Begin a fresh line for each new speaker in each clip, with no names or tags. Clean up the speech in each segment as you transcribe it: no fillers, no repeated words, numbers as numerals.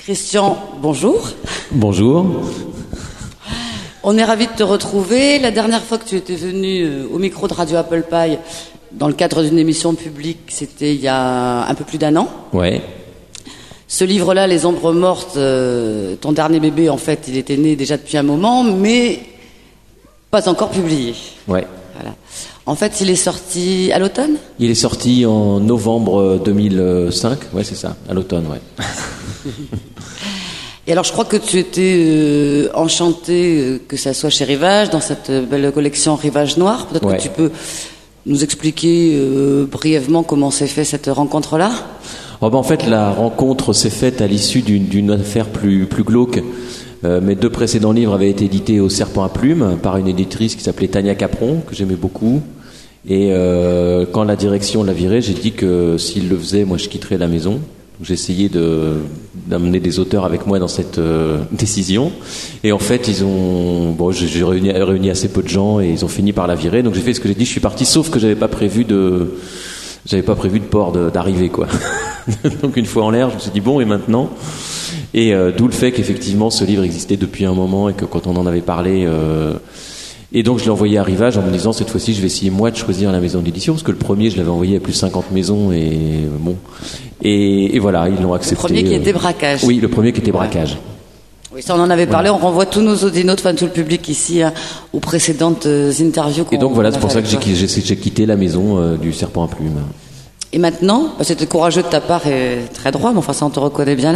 Christian, bonjour.
Bonjour.
On est ravis de te retrouver. La dernière fois que tu étais venu au micro de Radio Apple Pie, dans le cadre d'une émission publique, c'était il y a un peu plus d'1 an.
Ouais.
Ce livre-là, Les Ombres Mortes, ton dernier bébé, en fait, il était né déjà depuis un moment, mais pas encore publié.
Ouais.
Voilà. En fait, il est sorti à l'automne ?
Il est sorti en novembre 2005. Ouais, c'est ça, à l'automne, ouais.
Et alors, je crois que tu étais enchanté que ça soit chez Rivage, dans cette belle collection Rivage Noir. Peut-être que tu peux nous expliquer brièvement comment s'est fait cette rencontre-là ?
En fait, la rencontre s'est faite à l'issue d'une affaire plus glauque. Mes 2 précédents livres avaient été édités au Serpent à Plumes par une éditrice qui s'appelait Tania Capron, que j'aimais beaucoup. Et quand la direction l'a viré, j'ai dit que s'il le faisait, moi je quitterais la maison. J'ai essayé d'amener des auteurs avec moi dans cette décision. Et en fait, j'ai réuni assez peu de gens et ils ont fini par la virer. Donc j'ai fait ce que j'ai dit, je suis parti, sauf que j'avais pas prévu de port d'arrivée, quoi. Donc une fois en l'air, je me suis dit bon, et maintenant ? Et d'où le fait qu'effectivement ce livre existait depuis un moment et que quand on en avait parlé, et donc je l'ai envoyé à Rivage en me disant cette fois-ci je vais essayer moi de choisir la maison d'édition, parce que le premier je l'avais envoyé à plus de 50 maisons et voilà, ils l'ont accepté.
Le premier qui était Braquage.
Oui, le premier qui était Braquage.
Oui, ça on en avait parlé, on renvoie tous nos audinotes, enfin tout le public ici, aux précédentes interviews.
Et donc voilà, c'est pour ça que j'ai quitté la maison du Serpent à Plumes.
Et maintenant, c'était courageux de ta part et très droit, mais enfin ça on te reconnaît bien là.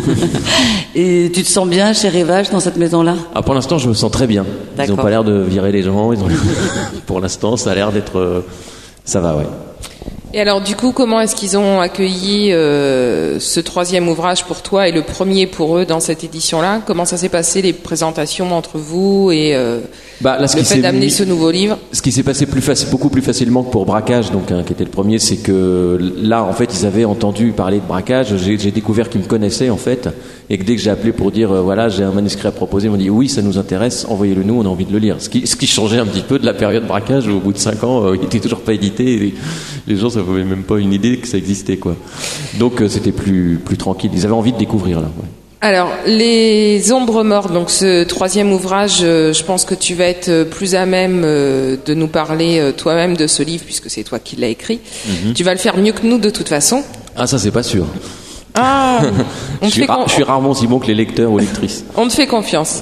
Et tu te sens bien chez Rivage dans cette maison-là ?
Ah, pour l'instant je me sens très bien.
D'accord.
Ils n'ont pas l'air de virer les gens. Pour l'instant ça a l'air d'être... Ça va, ouais.
Et alors du coup, comment est-ce qu'ils ont accueilli ce 3e ouvrage pour toi et le premier pour eux dans cette édition-là ? Comment ça s'est passé, les présentations entre vous et le fait d'amener ce nouveau livre ?
Ce qui s'est passé beaucoup plus facilement que pour Braquage, donc qui était le premier, c'est que là, en fait, ils avaient entendu parler de Braquage. J'ai découvert qu'ils me connaissaient, en fait, et que dès que j'ai appelé pour dire voilà, j'ai un manuscrit à proposer, ils m'ont dit oui, ça nous intéresse, envoyez-le nous, on a envie de le lire. Ce qui changeait un petit peu de la période Braquage où au bout de 5 ans, il était toujours pas édité. Et les gens, ça n'avaient même pas une idée que ça existait, quoi. Donc c'était plus tranquille. Ils avaient envie de découvrir là. Ouais.
Alors, Les Ombres Mortes, donc ce 3e ouvrage, je pense que tu vas être plus à même de nous parler toi-même de ce livre, puisque c'est toi qui l'as écrit. Mm-hmm. Tu vas le faire mieux que nous de toute façon.
Ah, ça c'est pas sûr.
Ah,
je suis rarement aussi bon que les lecteurs ou lectrices.
On te fait confiance.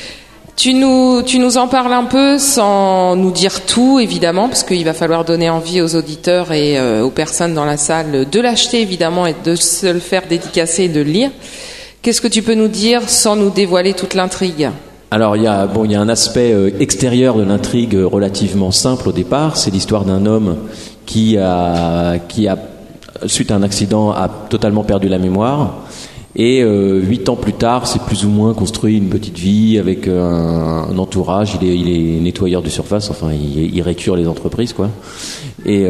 Tu nous en parles un peu sans nous dire tout, évidemment, parce qu'il va falloir donner envie aux auditeurs et aux personnes dans la salle de l'acheter, évidemment, et de se le faire dédicacer et de le lire. Qu'est-ce que tu peux nous dire sans nous dévoiler toute l'intrigue ?
Alors il y a un aspect extérieur de l'intrigue relativement simple au départ. C'est l'histoire d'un homme qui a suite à un accident a totalement perdu la mémoire. Et 8 ans plus tard, c'est plus ou moins construit une petite vie avec un entourage. Il est nettoyeur de surface, enfin il récure les entreprises, quoi. Et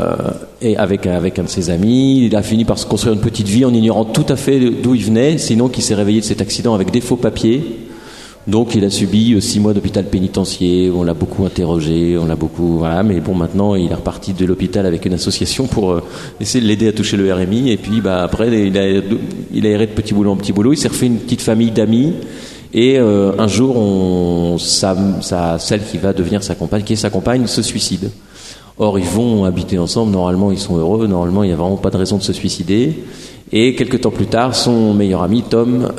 avec un de ses amis, il a fini par se construire une petite vie en ignorant tout à fait d'où il venait, sinon qu'il s'est réveillé de cet accident avec des faux papiers. Donc il a subi 6 mois d'hôpital pénitentiaire, on l'a beaucoup interrogé, voilà, mais bon, maintenant il est reparti de l'hôpital avec une association pour essayer de l'aider à toucher le RMI, et puis après il a erré de petit boulot en petit boulot, il s'est refait une petite famille d'amis, et un jour celle qui va devenir sa compagne, qui est sa compagne, se suicide. Or ils vont habiter ensemble, normalement ils sont heureux, normalement il n'y a vraiment pas de raison de se suicider. Et quelques temps plus tard, son meilleur ami, Tom,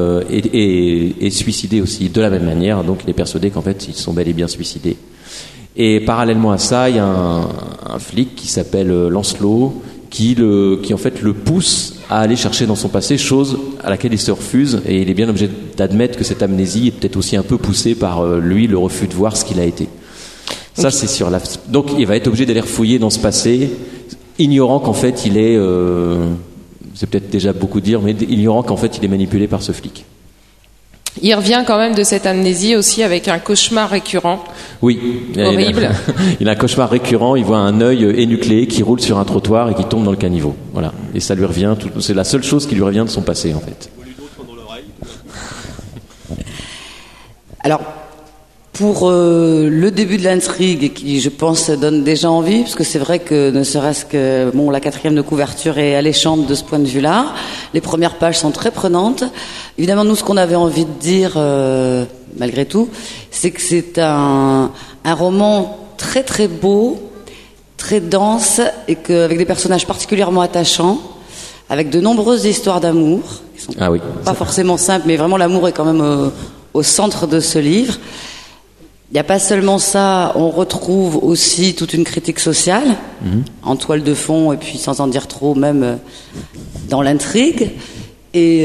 est suicidé aussi, de la même manière. Donc il est persuadé qu'en fait, ils sont bel et bien suicidés. Et parallèlement à ça, il y a un flic qui s'appelle Lancelot, qui en fait le pousse à aller chercher dans son passé, chose à laquelle il se refuse. Et il est bien obligé d'admettre que cette amnésie est peut-être aussi un peu poussée par lui, le refus de voir ce qu'il a été. Ça, c'est sur la... Donc il va être obligé d'aller refouiller dans ce passé, ignorant qu'en fait il est... c'est peut-être déjà beaucoup dire, mais ignorant qu'en fait il est manipulé par ce flic.
Il revient quand même de cette amnésie aussi avec un cauchemar récurrent.
Oui.
Horrible.
Il a un cauchemar récurrent, il voit un œil énucléé qui roule sur un trottoir et qui tombe dans le caniveau. Voilà. Et ça lui revient, c'est la seule chose qui lui revient de son passé, en fait.
Alors, pour le début de l'intrigue, qui, je pense, donne déjà envie, parce que c'est vrai que ne serait-ce que la 4e de couverture est alléchante de ce point de vue-là. Les premières pages sont très prenantes. Évidemment, nous, ce qu'on avait envie de dire, malgré tout, c'est que c'est un roman très très beau, très dense, et qu'avec des personnages particulièrement attachants, avec de nombreuses histoires d'amour, qui sont pas forcément simples, mais vraiment l'amour est quand même au centre de ce livre. Il n'y a pas seulement ça, on retrouve aussi toute une critique sociale, en toile de fond, et puis sans en dire trop, même dans l'intrigue. Et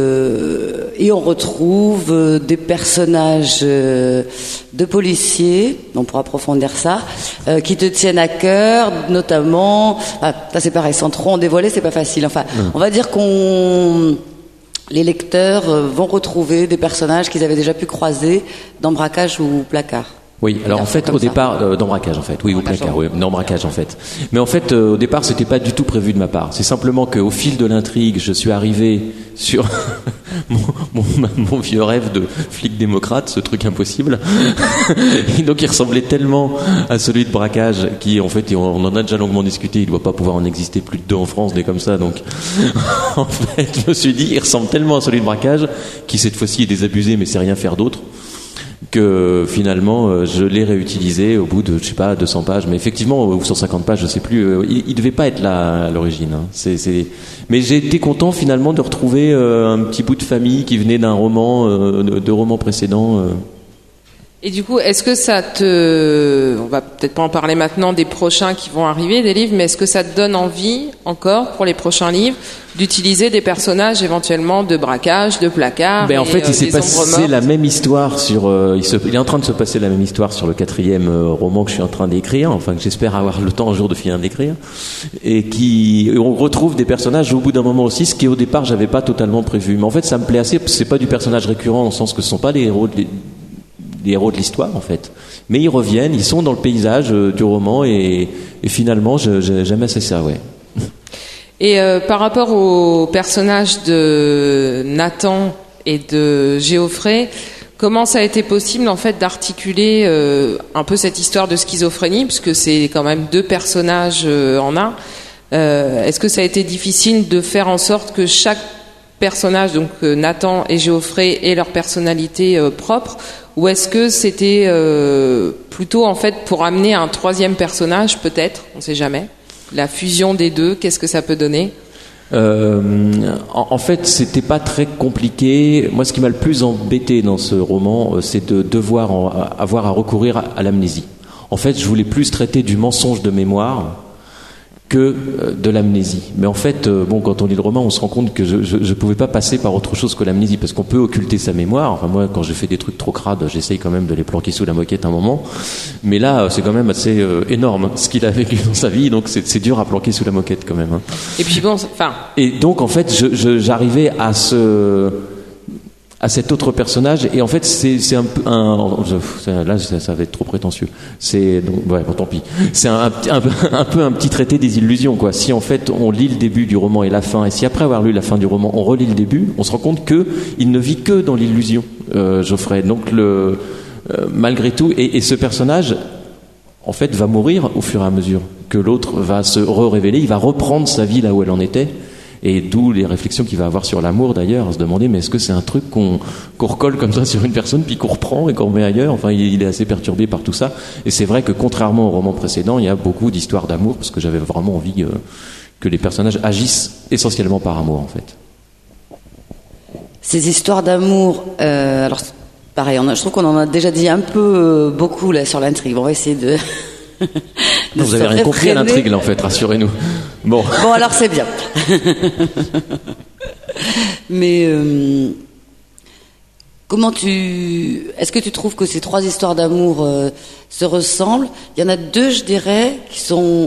on retrouve des personnages de policiers, on pourra approfondir ça, qui te tiennent à cœur, notamment... ça c'est pareil, sans trop en dévoiler, c'est pas facile. Enfin, on va dire les lecteurs vont retrouver des personnages qu'ils avaient déjà pu croiser dans Braquage ou Placard.
Oui, alors en fait, au départ, dans Braquage en fait, oui, ou Placard, oui, dans Braquage en fait. Mais en fait, au départ, c'était pas du tout prévu de ma part. C'est simplement qu'au fil de l'intrigue, je suis arrivé sur mon vieux rêve de flic démocrate, ce truc impossible. Et donc, il ressemblait tellement à celui de Braquage, qui en fait, on en a déjà longuement discuté, il doit pas pouvoir en exister plus de 2 en France, des comme ça. Donc, en fait, je me suis dit, il ressemble tellement à celui de Braquage, qui cette fois-ci est désabusé, mais sait rien faire d'autre, que finalement je l'ai réutilisé au bout de 200 pages, mais effectivement, ou 150 pages, je sais plus, il devait pas être là à l'origine, hein. Mais j'ai été content finalement de retrouver un petit bout de famille qui venait d'un roman, de romans précédents.
Et du coup, est-ce que on va peut-être pas en parler maintenant des prochains qui vont arriver, des livres, mais est-ce que ça te donne envie, encore, pour les prochains livres, d'utiliser des personnages éventuellement de Braquage, de Placard?
En fait, il s'est passé la même histoire il est en train de se passer la même histoire sur le 4e roman que je suis en train d'écrire, enfin que j'espère avoir le temps un jour de finir d'écrire, et on retrouve des personnages au bout d'un moment aussi, ce qui au départ j'avais pas totalement prévu. Mais en fait, ça me plaît assez, c'est pas du personnage récurrent, dans le sens que ce sont pas les héros de l'histoire en fait, mais ils reviennent, ils sont dans le paysage du roman, et finalement j'aime assez ça, ouais.
Et par rapport au personnage de Nathan et de Géoffrey, comment ça a été possible en fait d'articuler un peu cette histoire de schizophrénie, puisque c'est quand même 2 personnages en un. Est-ce que ça a été difficile de faire en sorte que chaque personnage, donc Nathan et Géoffrey, aient leur personnalité propre, ou est-ce que c'était plutôt en fait pour amener un 3e personnage, peut-être, on ne sait jamais, la fusion des 2, qu'est-ce que ça peut donner?
En fait, c'était pas très compliqué. Moi, ce qui m'a le plus embêté dans ce roman, c'est de devoir avoir à recourir à l'amnésie. En fait, je voulais plus traiter du mensonge de mémoire que de l'amnésie. Mais en fait, quand on lit le roman, on se rend compte que je pouvais pas passer par autre chose que l'amnésie, parce qu'on peut occulter sa mémoire. Enfin, moi, quand j'ai fait des trucs trop crades, j'essaye quand même de les planquer sous la moquette un moment. Mais là, c'est quand même assez énorme ce qu'il a vécu dans sa vie, donc c'est dur à planquer sous la moquette quand même, hein.
Et puis
Et donc, en fait, j'arrivais à cet autre personnage, et en fait c'est un peu là ça va être trop prétentieux, tant pis, c'est un peu un petit traité des illusions, quoi. Si en fait on lit le début du roman et la fin, et si après avoir lu la fin du roman on relit le début, on se rend compte que il ne vit que dans l'illusion, Geoffrey. Donc malgré tout, et ce personnage en fait va mourir au fur et à mesure que l'autre va se révéler, il va reprendre sa vie là où elle en était. Et d'où les réflexions qu'il va avoir sur l'amour, d'ailleurs, à se demander, mais est-ce que c'est un truc qu'on recolle comme ça sur une personne, puis qu'on reprend et qu'on remet ailleurs? Enfin, il est assez perturbé par tout ça. Et c'est vrai que, contrairement au roman précédent, il y a beaucoup d'histoires d'amour, parce que j'avais vraiment envie que les personnages agissent essentiellement par amour, en fait.
Ces histoires d'amour, alors, pareil, je trouve qu'on en a déjà dit un peu beaucoup, là, sur l'intrigue. Bon, on va essayer de...
Vous avez rien compris à l'intrigue, là, en fait, rassurez-nous. Bon,
alors c'est bien. Mais est-ce que tu trouves que ces 3 histoires d'amour se ressemblent? Il y en a 2, je dirais, qui sont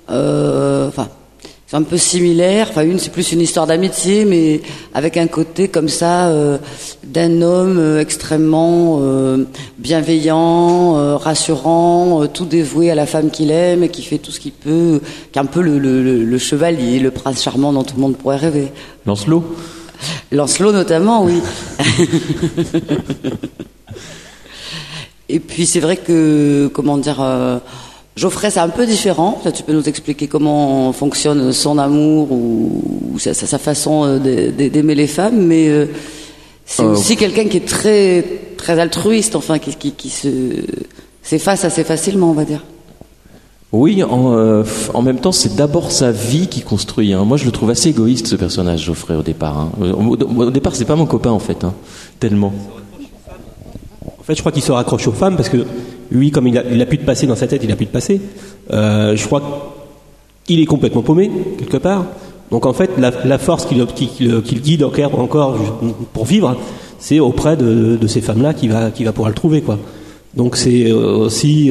un peu similaires. Enfin, une, c'est plus une histoire d'amitié, mais avec un côté comme ça d'un homme extrêmement bienveillant, rassurant, tout dévoué à la femme qu'il aime et qui fait tout ce qu'il peut, qui est un peu le chevalier, le prince charmant dont tout le monde pourrait rêver.
Lancelot
Lancelot notamment, oui. Et puis c'est vrai que, comment dire, Geoffrey c'est un peu différent. Là, tu peux nous expliquer comment fonctionne son amour ou sa façon d'aimer les femmes, mais c'est aussi quelqu'un qui est très très altruiste, enfin qui s'efface assez facilement, on va dire.
Oui, en même temps, c'est d'abord sa vie qui construit. Hein. Moi, je le trouve assez égoïste, ce personnage, Geoffrey, au départ. Hein. Au départ, c'est pas mon copain, en fait, hein, tellement.
En fait, je crois qu'il se raccroche aux femmes parce que lui, comme il a plus de passé dans sa tête, il a plus de passé. Je crois qu'il est complètement paumé quelque part. Donc, en fait, la force qui le guide encore pour vivre, c'est auprès de ces femmes-là qu'il va pouvoir le trouver, quoi. Donc, c'est aussi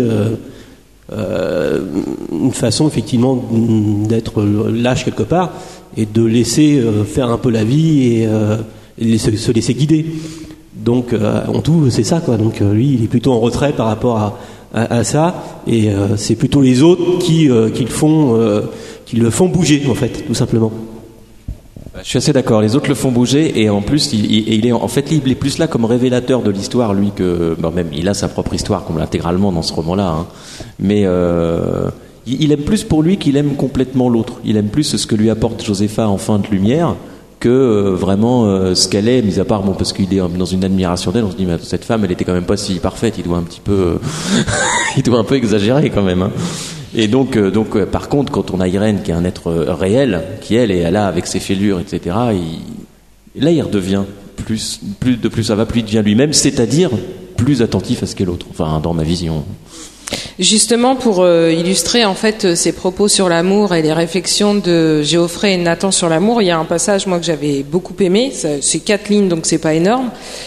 une façon effectivement d'être lâche quelque part et de laisser faire un peu la vie et se laisser guider. Donc en tout c'est ça, quoi. Donc lui il est plutôt en retrait par rapport à ça, et c'est plutôt les autres qui le font bouger, en fait, tout simplement.
Je suis assez d'accord. Les autres le font bouger, et en plus, il est plus là comme révélateur de l'histoire, lui, que même il a sa propre histoire, comme intégralement dans ce roman-là. Hein. Mais il aime plus pour lui qu'il aime complètement l'autre. Il aime plus ce que lui apporte Josépha en fin de lumière que vraiment ce qu'elle est, mis à part parce qu'il est dans une admiration d'elle. On se dit mais cette femme, elle était quand même pas si parfaite. Il doit un petit peu, il doit un peu exagérer quand même. Hein. Et donc, par contre, quand on a Irène qui est un être réel, qui elle est là avec ses fêlures, etc., là il redevient plus ça va, plus il devient lui-même, c'est-à-dire plus attentif à ce qu'est l'autre. Enfin, dans ma vision.
Justement, pour illustrer en fait ses propos sur l'amour et les réflexions de Geoffrey et de Nathan sur l'amour, il y a un passage moi que j'avais beaucoup aimé. C'est 4 lignes, donc c'est pas énorme.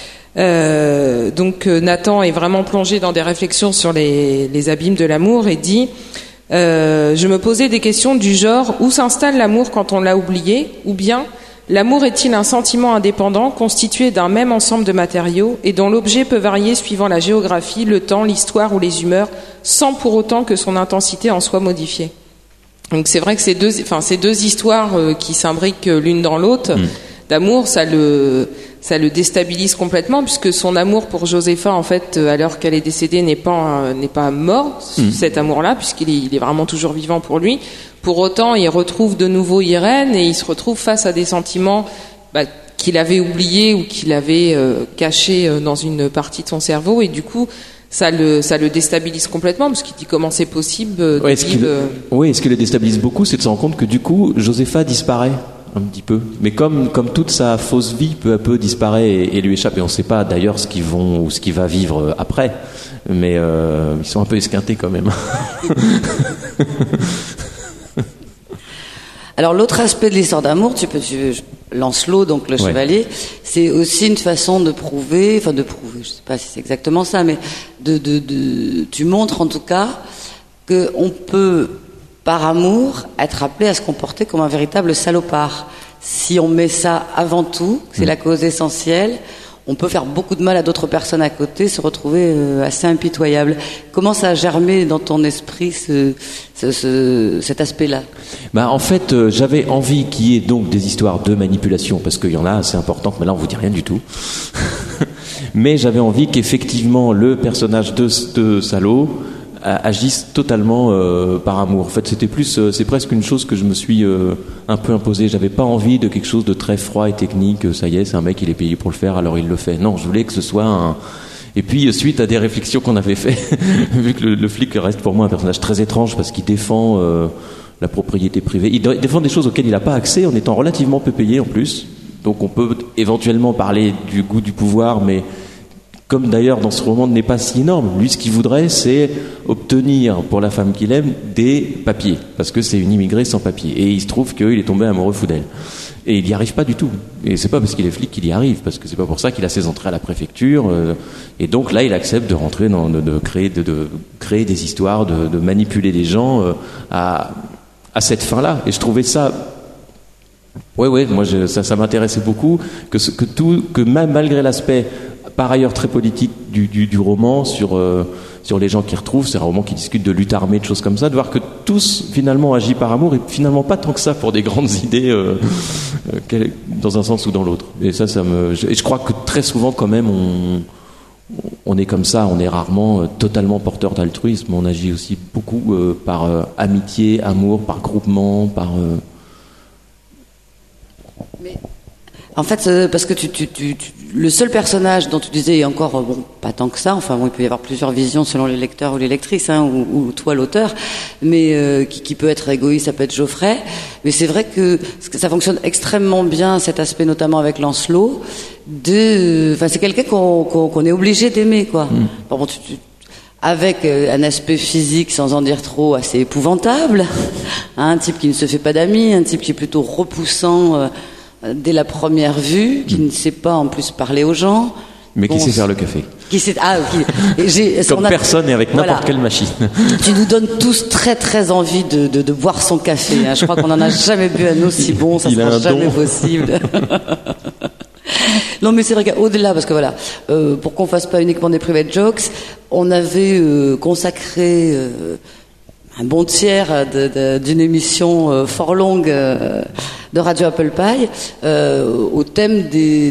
Donc Nathan est vraiment plongé dans des réflexions sur les abîmes de l'amour et dit je me posais des questions du genre où s'installe l'amour quand on l'a oublié, ou bien l'amour est-il un sentiment indépendant constitué d'un même ensemble de matériaux et dont l'objet peut varier suivant la géographie, le temps, l'histoire ou les humeurs, sans pour autant que son intensité en soit modifiée. Donc c'est vrai que ces deux histoires qui s'imbriquent l'une dans l'autre, d'amour, ça le déstabilise complètement, puisque son amour pour Josépha, en fait, à l'heure qu'elle est décédée, n'est pas mort, cet amour-là, puisqu'il est vraiment toujours vivant pour lui. Pour autant, il retrouve de nouveau Irène et il se retrouve face à des sentiments qu'il avait oubliés ou qu'il avait cachés dans une partie de son cerveau, et du coup, ça le déstabilise complètement, parce qu'il dit comment c'est possible de vivre...
Oui, ce qui le déstabilise beaucoup, c'est de se rendre compte que du coup, Josépha disparaît un petit peu. Mais comme toute sa fausse vie peu à peu disparaît et lui échappe, et on ne sait pas d'ailleurs ce qu'il va vivre après, mais ils sont un peu esquintés quand même.
Alors l'autre aspect de l'histoire d'amour, Lancelot, donc le chevalier, c'est aussi une façon de prouver, je sais pas si c'est exactement ça, mais tu montres en tout cas qu'on peut, par amour, être appelé à se comporter comme un véritable salopard. Si on met ça avant tout, c'est la cause essentielle, on peut faire beaucoup de mal à d'autres personnes à côté, se retrouver assez impitoyable. Comment ça a germé dans ton esprit cet aspect-là ?
En fait, j'avais envie qu'il y ait donc des histoires de manipulation, parce qu'il y en a assez importantes, mais là on vous dit rien du tout. Mais j'avais envie qu'effectivement le personnage de Salaud agissent totalement par amour. En fait, c'est presque une chose que je me suis un peu imposée. J'avais pas envie de quelque chose de très froid et technique. Ça y est, c'est un mec, il est payé pour le faire, alors il le fait. Non, je voulais que ce soit Et puis, suite à des réflexions qu'on avait fait, vu que le flic reste pour moi un personnage très étrange parce qu'il défend la propriété privée. Il défend des choses auxquelles il n'a pas accès en étant relativement peu payé en plus. Donc on peut éventuellement parler du goût du pouvoir, mais comme d'ailleurs dans ce roman n'est pas si énorme. Lui, ce qu'il voudrait, c'est obtenir pour la femme qu'il aime des papiers, parce que c'est une immigrée sans papiers. Et il se trouve qu'il est tombé amoureux fou d'elle. Et il n'y arrive pas du tout. Et c'est pas parce qu'il est flic qu'il y arrive, parce que c'est pas pour ça qu'il a ses entrées à la préfecture. Et donc là, il accepte de rentrer de créer des histoires, de manipuler des gens à cette fin-là. Et je trouvais ça... Ouais, moi ça m'intéressait beaucoup que même malgré l'aspect par ailleurs très politique du roman sur les gens qui retrouvent, c'est un roman qui discute de lutte armée, de choses comme ça, de voir que tous finalement agissent par amour et finalement pas tant que ça pour des grandes idées dans un sens ou dans l'autre. Et ça me... Et je crois que très souvent quand même on est comme ça, on est rarement totalement porteur d'altruisme. On agit aussi beaucoup par amitié, amour, par groupement, par.
Mais en fait, parce que le seul personnage dont tu disais, et encore, bon, pas tant que ça, enfin, bon, il peut y avoir plusieurs visions selon les lecteurs ou les lectrices, hein, ou toi l'auteur, mais qui peut être égoïste, ça peut être Geoffrey, mais c'est vrai que ça fonctionne extrêmement bien, cet aspect, notamment avec Lancelot, enfin, c'est quelqu'un qu'on est obligé d'aimer, quoi. Bon, avec un aspect physique, sans en dire trop, assez épouvantable, hein, un type qui ne se fait pas d'amis, un type qui est plutôt repoussant, dès la première vue, qui ne sait pas en plus parler aux gens.
Mais qui sait faire le café. Comme personne et avec n'importe quelle machine.
Tu nous donnes tous très très envie de boire son café. Hein. Je crois qu'on n'en a jamais bu un aussi bon, ça sera jamais possible. Non mais c'est vrai qu'au-delà, parce que voilà, pour qu'on fasse pas uniquement des private jokes, on avait consacré un bon tiers d'une émission fort longue de Radio Apple Pie au thème des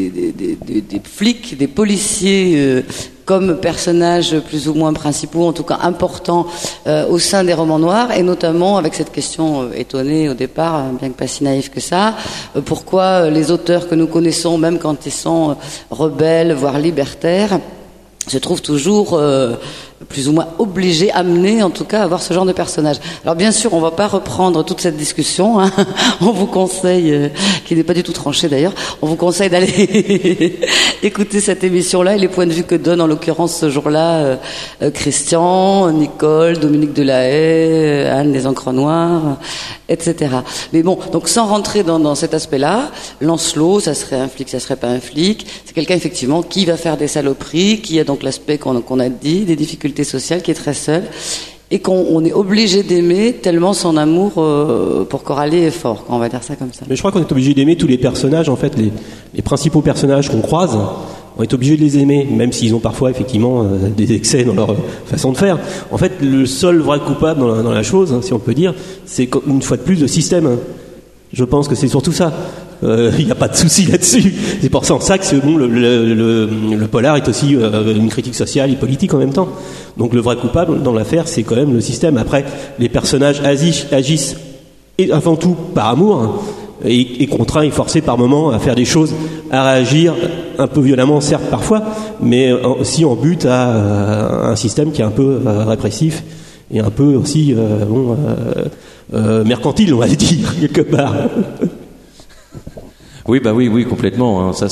flics, des policiers comme personnages plus ou moins principaux, en tout cas importants au sein des romans noirs, et notamment avec cette question étonnée au départ, bien que pas si naïve que ça, pourquoi les auteurs que nous connaissons, même quand ils sont rebelles, voire libertaires, se trouvent toujours plus ou moins obligés, amenés en tout cas à avoir ce genre de personnage. Alors bien sûr, on va pas reprendre toute cette discussion, hein. On vous conseille, qui n'est pas du tout tranchée d'ailleurs, on vous conseille d'aller écouter cette émission-là et les points de vue que donne en l'occurrence ce jour-là Christian, Nicole, Dominique Delahaye, Anne des Encres Noires, etc. Mais bon, donc sans rentrer dans cet aspect-là, Lancelot, ça serait un flic, ça serait pas un flic, c'est quelqu'un effectivement qui va faire des saloperies, qui a donc l'aspect qu'on a dit, des difficultés sociales, qui est très seul et qu'on est obligé d'aimer tellement son amour pour Coralie est fort, on va dire ça comme ça.
Mais je crois qu'on est obligé d'aimer tous les personnages, en fait, les principaux personnages qu'on croise, on est obligé de les aimer, même s'ils ont parfois effectivement des excès dans leur façon de faire. En fait, le seul vrai coupable dans la chose, hein, si on peut dire, c'est une fois de plus le système. Je pense que c'est surtout ça. Il n'y a pas de souci là-dessus. C'est pour ça que bon, le polar est aussi une critique sociale et politique en même temps. Donc le vrai coupable dans l'affaire, c'est quand même le système. Après, les personnages agissent avant tout par amour, hein, et contraints et forcés par moments à faire des choses, à réagir un peu violemment, certes parfois, mais aussi en but à un système qui est un peu répressif et un peu aussi mercantile, on va dire, quelque part.
Oui, complètement. Hein. Ça,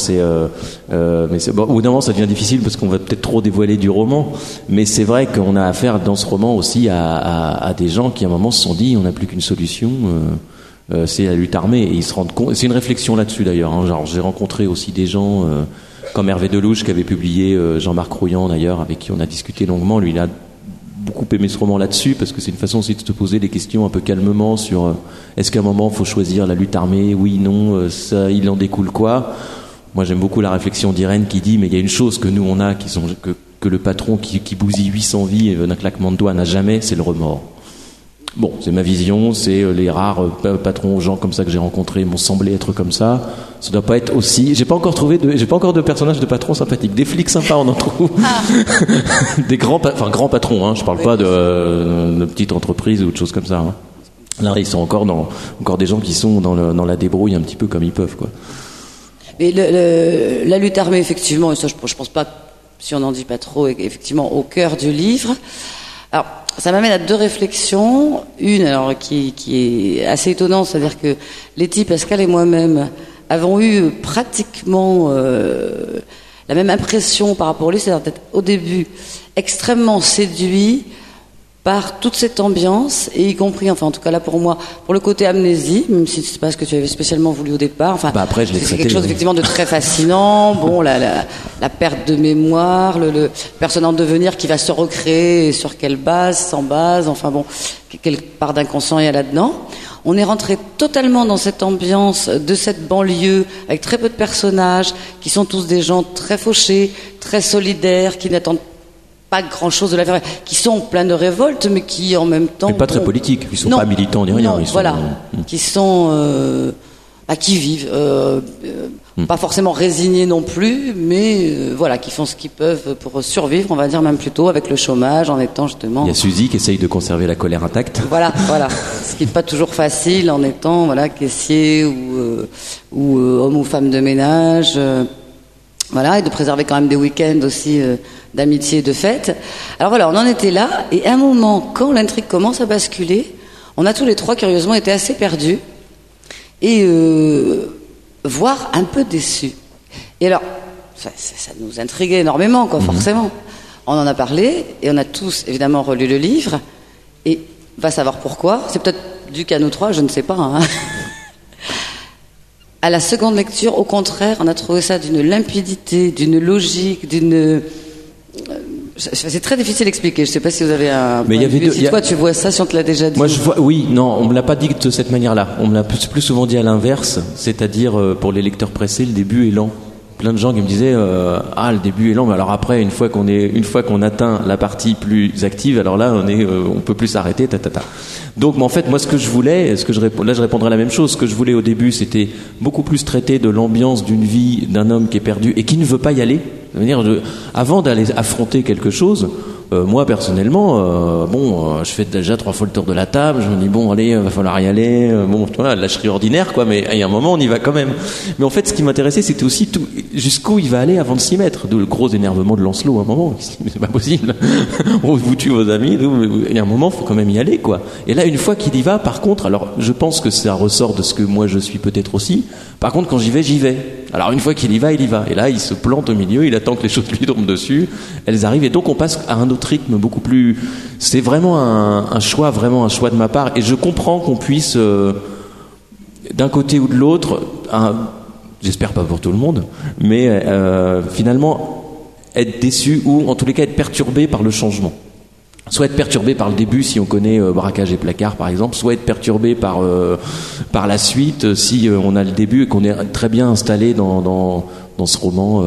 mais bon, au bout d'un moment, ça devient difficile parce qu'on va peut-être trop dévoiler du roman. Mais c'est vrai qu'on a affaire dans ce roman aussi à des gens qui, à un moment, se sont dit, on n'a plus qu'une solution, c'est la lutte armée. Et ils se rendent compte. C'est une réflexion là-dessus d'ailleurs. Hein. Genre, j'ai rencontré aussi des gens comme Hervé Delouche qui avait publié Jean-Marc Rouillant d'ailleurs, avec qui on a discuté longuement. Lui, il a beaucoup aimé ce roman là-dessus parce que c'est une façon aussi de se poser des questions un peu calmement sur est-ce qu'à un moment il faut choisir la lutte armée, oui, non, ça, il en découle quoi. Moi j'aime beaucoup la réflexion d'Irène qui dit mais il y a une chose que nous on a que le patron qui bousille 800 vies d'un claquement de doigts n'a jamais, c'est le remords. Bon, c'est ma vision, c'est les rares patrons, gens comme ça que j'ai rencontrés m'ont semblé être comme ça. Ça doit pas être aussi. J'ai pas encore de personnages de patrons sympathiques. Des flics sympas, on en trouve. Ah. Des grands patrons. Hein. Je parle pas de petites entreprises ou de choses comme ça. Hein. Là, ils sont encore des gens qui sont dans la débrouille un petit peu comme ils peuvent, quoi.
Mais la lutte armée, effectivement, et ça, je pense pas, si on n'en dit pas trop, effectivement, au cœur du livre. Alors, ça m'amène à deux réflexions. Une, alors, qui est assez étonnante, c'est-à-dire que Letty, Pascal et moi-même avons eu pratiquement la même impression par rapport à lui, c'est-à-dire d'être au début extrêmement séduit par toute cette ambiance, et y compris, enfin en tout cas là pour moi, pour le côté amnésie, même si c'est pas ce que tu avais spécialement voulu au départ, enfin
après, je l'ai
c'est quelque chose effectivement de très fascinant, bon la perte de mémoire, le personne en devenir qui va se recréer, sur quelle base, sans base, enfin bon, quelle part d'inconscient il y a là-dedans. On est rentré totalement dans cette ambiance de cette banlieue, avec très peu de personnages, qui sont tous des gens très fauchés, très solidaires, qui n'attendent pas grand-chose de la vie, qui sont pleins de révolte, mais qui en même temps...
Mais pas très politiques, ils sont pas militants ni rien.
Qui sont qui vivent, pas forcément résignés non plus, mais voilà, qui font ce qu'ils peuvent pour survivre, on va dire même plutôt avec le chômage, en étant justement.
Il y a Suzy qui essaye de conserver la colère intacte.
Voilà, ce qui n'est pas toujours facile en étant caissier ou homme ou femme de ménage. Voilà, et de préserver quand même des week-ends aussi d'amitié et de fête. Alors voilà, on en était là, et à un moment, quand l'intrigue commence à basculer, on a tous les trois curieusement été assez perdus et voire un peu déçus. Et alors, ça nous intriguait énormément, quoi, forcément. On en a parlé, et on a tous évidemment relu le livre, et va savoir pourquoi. C'est peut-être dû qu'à nous trois, je ne sais pas. Hein. À la seconde lecture, au contraire, on a trouvé ça d'une limpidité, d'une logique, c'est très difficile à expliquer. Je ne sais pas si vous avez un.
Mais il y avait
si toi tu vois ça, si on te l'a déjà dit.
Moi, on me l'a pas dit de cette manière-là. On me l'a plus souvent dit à l'inverse, c'est-à-dire pour les lecteurs pressés, le début est lent. Plein de gens qui me disaient le début est lent, mais alors après une fois qu'on atteint la partie plus active, alors là on peut plus s'arrêter, Donc mais en fait moi ce que je voulais, là je répondrai à la même chose, ce que je voulais au début c'était beaucoup plus traiter de l'ambiance d'une vie d'un homme qui est perdu et qui ne veut pas y aller. Avant d'aller affronter quelque chose, moi personnellement, je fais déjà 3 fois le tour de la table, je me dis bon allez, va falloir y aller, lâcherie ordinaire quoi, mais il y a un moment on y va quand même. Mais en fait ce qui m'intéressait c'était aussi tout, jusqu'où il va aller avant de s'y mettre, d'où le gros énervement de Lancelot à un moment, c'est pas possible, on vous tue vos amis, il y a un moment faut quand même y aller quoi. Et là une fois qu'il y va, par contre, alors je pense que ça ressort de ce que moi je suis peut-être aussi, par contre quand j'y vais. Alors une fois qu'il y va, il y va. Et là, il se plante au milieu, il attend que les choses lui tombent dessus, elles arrivent, et donc on passe à un autre rythme beaucoup plus... C'est vraiment un choix de ma part, et je comprends qu'on puisse, d'un côté ou de l'autre, j'espère pas pour tout le monde, mais finalement être déçu, ou en tous les cas être perturbé par le changement. Soit être perturbé par le début si on connaît Braquage et Placard par exemple, soit être perturbé par la suite si on a le début et qu'on est très bien installé dans ce roman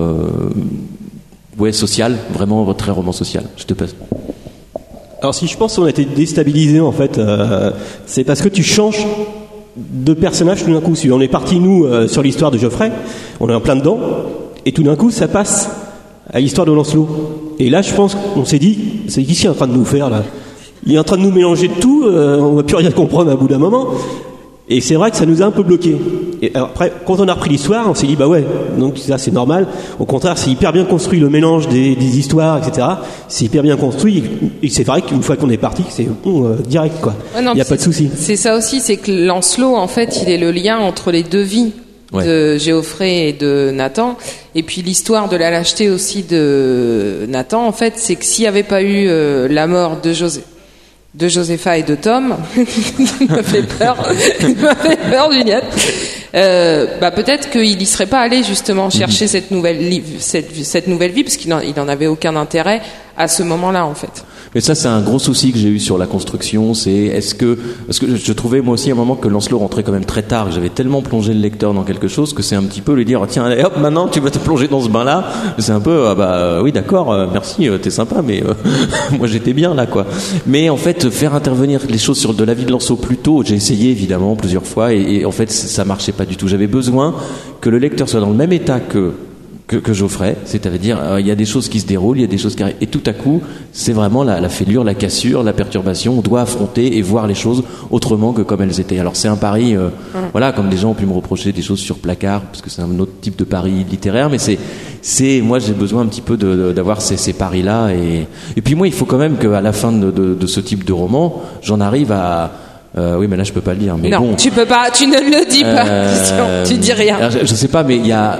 social, vraiment très roman social. Je te passe.
Alors si je pense qu'on a été déstabilisé en fait, c'est parce que tu changes de personnage tout d'un coup. On est parti nous sur l'histoire de Geoffrey, on est en plein dedans, et tout d'un coup ça passe à l'histoire de Lancelot. Et là, je pense qu'on s'est dit, c'est qui est en train de nous faire là ? Il est en train de nous mélanger de tout, on va plus rien comprendre à bout d'un moment. Et c'est vrai que ça nous a un peu bloqué. Et après, quand on a repris l'histoire, on s'est dit, bah ouais, donc ça c'est normal. Au contraire, c'est hyper bien construit, le mélange des histoires, etc. C'est hyper bien construit. Et c'est vrai qu'une fois qu'on est parti, c'est bon, direct quoi. Il n'y a pas de souci.
C'est ça aussi, c'est que Lancelot, en fait, il est le lien entre les deux vies. De Geoffrey et de Nathan, et puis l'histoire de la lâcheté aussi de Nathan, en fait, c'est que s'il n'y avait pas eu la mort de Josépha et de Tom, il m'a fait peur, Juliette. Peut-être qu'il y serait pas allé justement chercher cette nouvelle vie, parce qu'il en avait aucun intérêt à ce moment-là, en fait.
Mais ça, c'est un gros souci que j'ai eu sur la construction. Parce que je trouvais moi aussi à un moment que Lancelot rentrait quand même très tard, que j'avais tellement plongé le lecteur dans quelque chose que c'est un petit peu lui dire tiens allez hop maintenant tu vas te plonger dans ce bain-là. C'est un peu oui d'accord merci t'es sympa mais moi j'étais bien là quoi. Mais en fait faire intervenir les choses sur de la vie de Lancelot plus tôt, j'ai essayé évidemment plusieurs fois et en fait ça marchait pas du tout. J'avais besoin que le lecteur soit dans le même état que Geoffrey, c'est-à-dire il y a des choses qui se déroulent, il y a des choses qui arrivent, et tout à coup c'est vraiment la fêlure, la cassure, la perturbation. On doit affronter et voir les choses autrement que comme elles étaient. Alors c'est un pari comme des gens ont pu me reprocher des choses sur Placard parce que c'est un autre type de pari littéraire, mais c'est moi j'ai besoin un petit peu d'avoir ces paris là et puis moi il faut quand même qu'à la fin de ce type de roman j'en arrive à oui, mais là je peux pas le dire. Mais
non,
bon,
tu peux pas, tu ne le dis pas. Tu dis rien.
Alors, je sais pas, mais il y a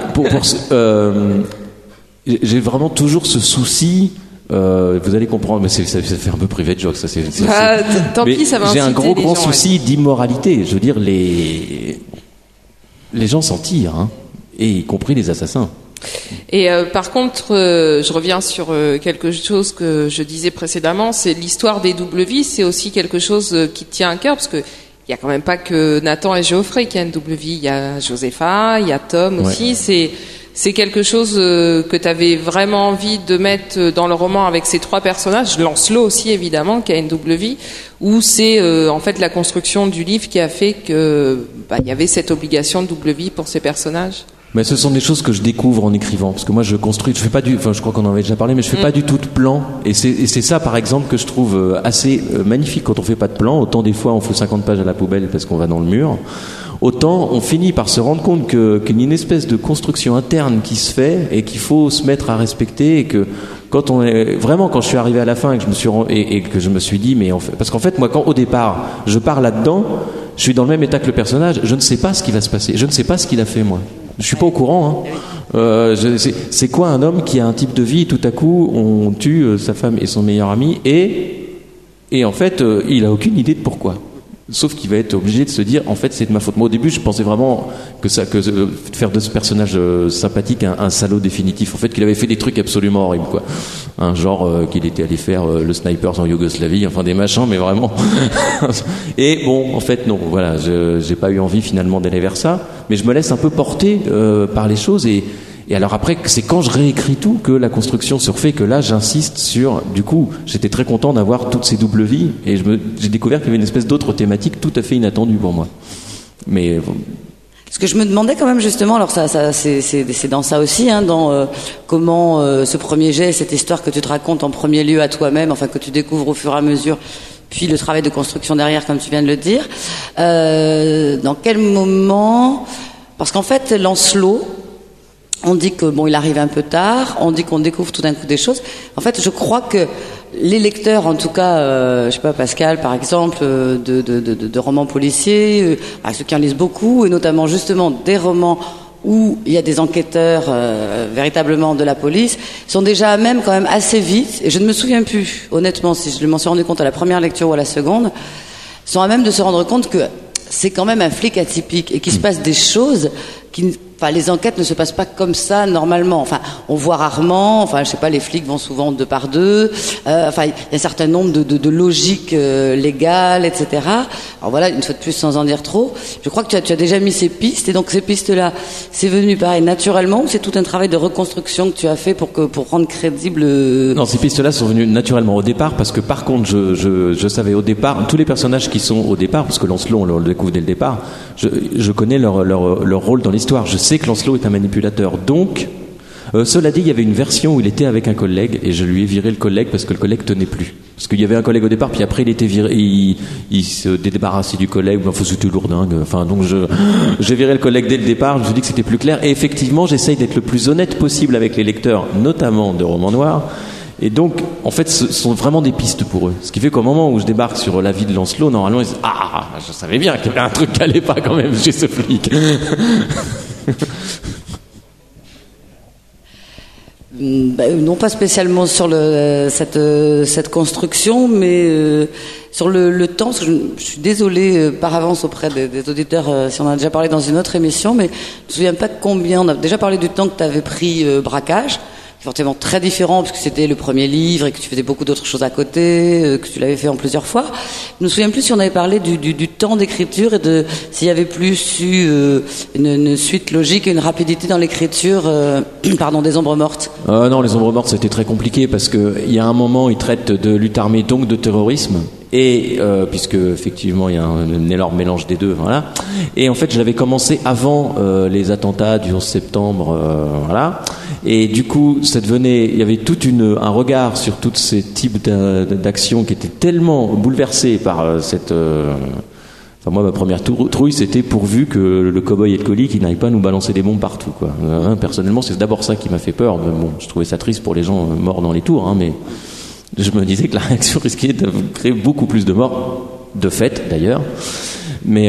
j'ai vraiment toujours ce souci. Vous allez comprendre, mais ça fait un peu privé de joke. Ça,
tant pis, ça va.
J'ai un grand souci d'immoralité. Je veux dire, les gens s'en tirent, hein, et y compris les assassins.
Et par contre, je reviens sur quelque chose que je disais précédemment, c'est l'histoire des doubles vies, c'est aussi quelque chose qui tient à cœur, parce que il y a quand même pas que Nathan et Geoffrey qui a une double vie, il y a Josépha, il y a Tom aussi, C'est quelque chose que tu avais vraiment envie de mettre dans le roman avec ces 3 personnages, Lancelot aussi évidemment, qui a une double vie, ou c'est en fait la construction du livre qui a fait que il y avait cette obligation de double vie pour ces personnages?
Mais ce sont des choses que je découvre en écrivant, parce que moi je construis, je crois qu'on en avait déjà parlé, mais je fais pas du tout de plan, et c'est ça par exemple que je trouve assez magnifique quand on fait pas de plan. Autant des fois on fout 50 pages à la poubelle parce qu'on va dans le mur, autant on finit par se rendre compte qu'il y a une espèce de construction interne qui se fait et qu'il faut se mettre à respecter, et que quand je suis arrivé à la fin et que je me suis dit, mais en fait, parce qu'en fait moi quand au départ je pars là-dedans, je suis dans le même état que le personnage, je ne sais pas ce qui va se passer, je ne sais pas ce qu'il a fait moi. Je suis pas au courant. C'est quoi un homme qui a un type de vie, tout à coup on tue sa femme et son meilleur ami, et en fait il a aucune idée de pourquoi. Sauf qu'il va être obligé de se dire, en fait, c'est de ma faute. Moi, au début, je pensais vraiment que faire de ce personnage sympathique un salaud définitif. En fait, qu'il avait fait des trucs absolument horribles, quoi. Genre qu'il était allé faire le sniper en Yougoslavie, enfin des machins, mais vraiment. Et bon, en fait, non. Voilà, j'ai pas eu envie finalement d'aller vers ça, mais je me laisse un peu porter par les choses. Et alors après, c'est quand je réécris tout que la construction se refait, que là j'insiste sur, du coup, j'étais très content d'avoir toutes ces doubles vies, et j'ai découvert qu'il y avait une espèce d'autre thématique tout à fait inattendue pour moi. Mais
ce que je me demandais quand même justement, alors c'est dans ça aussi, dans comment ce premier jet, cette histoire que tu te racontes en premier lieu à toi-même, enfin que tu découvres au fur et à mesure, puis le travail de construction derrière, comme tu viens de le dire. Dans quel moment, parce qu'en fait Lancelot, on dit que il arrive un peu tard, on dit qu'on découvre tout d'un coup des choses. En fait, je crois que les lecteurs, en tout cas, je sais pas, Pascal, par exemple, de romans policiers, ceux qui en lisent beaucoup, et notamment justement des romans où il y a des enquêteurs véritablement de la police, sont déjà à même quand même assez vite, et je ne me souviens plus, honnêtement, si je m'en suis rendu compte à la première lecture ou à la seconde, sont à même de se rendre compte que c'est quand même un flic atypique et qu'il se passe des choses les enquêtes ne se passent pas comme ça normalement. Enfin, on voit rarement. Enfin, je sais pas, les flics vont souvent 2 par 2. Il y a un certain nombre de logiques légales, etc. Alors voilà, une fois de plus, sans en dire trop. Je crois que tu as déjà mis ces pistes, et donc ces pistes-là, c'est venu pareil naturellement, ou c'est tout un travail de reconstruction que tu as fait pour rendre crédible.
Non, ces pistes-là sont venues naturellement au départ, parce que par contre, je savais au départ tous les personnages qui sont au départ, parce que Lancelot, on le découvre dès le départ. Je connais leur rôle dans l'histoire. Je sais que Lancelot est un manipulateur. Donc, cela dit, il y avait une version où il était avec un collègue, et je lui ai viré le collègue parce que le collègue tenait plus. Parce qu'il y avait un collègue au départ, puis après il était viré, il se débarrassait du collègue. Enfin, c'était lourdingue. Enfin, donc j'ai viré le collègue dès le départ. Je me suis dit que c'était plus clair. Et effectivement, j'essaye d'être le plus honnête possible avec les lecteurs, notamment de romans noirs. Et donc, en fait, ce sont vraiment des pistes pour eux. Ce qui fait qu'au moment où je débarque sur la vie de Lancelot, normalement, ils disent « Ah, je savais bien qu'il y avait un truc qui allait pas quand même chez ce flic. »
Non, pas spécialement sur cette construction, mais sur le temps. Parce que je suis désolée par avance auprès des auditeurs si on en a déjà parlé dans une autre émission, mais je ne me souviens pas combien. On a déjà parlé du temps que tu avais pris Braquage, forcément très différent parce que c'était le premier livre et que tu faisais beaucoup d'autres choses à côté, que tu l'avais fait en plusieurs fois. Je me souviens plus si on avait parlé du temps d'écriture et de s'il y avait plus eu une suite logique et une rapidité dans l'écriture des Ombres mortes.
Non, les Ombres mortes c'était très compliqué parce que il y a un moment ils traitent de lutte armée, donc de terrorisme. Et puisque effectivement il y a un énorme mélange des deux, voilà. Et en fait je l'avais commencé avant les attentats du 11 septembre, voilà. Et du coup ça devenait, il y avait un regard sur tous ces types d'actions qui étaient tellement bouleversés par cette. Enfin moi ma première trouille c'était pourvu que le cow-boy et le colis qui n'arrivent pas à nous balancer des bombes partout, quoi. Personnellement c'est d'abord ça qui m'a fait peur. Mais bon, je trouvais ça triste pour les gens morts dans les tours, mais. Je me disais que la réaction risquait de créer beaucoup plus de morts, de fait d'ailleurs. Mais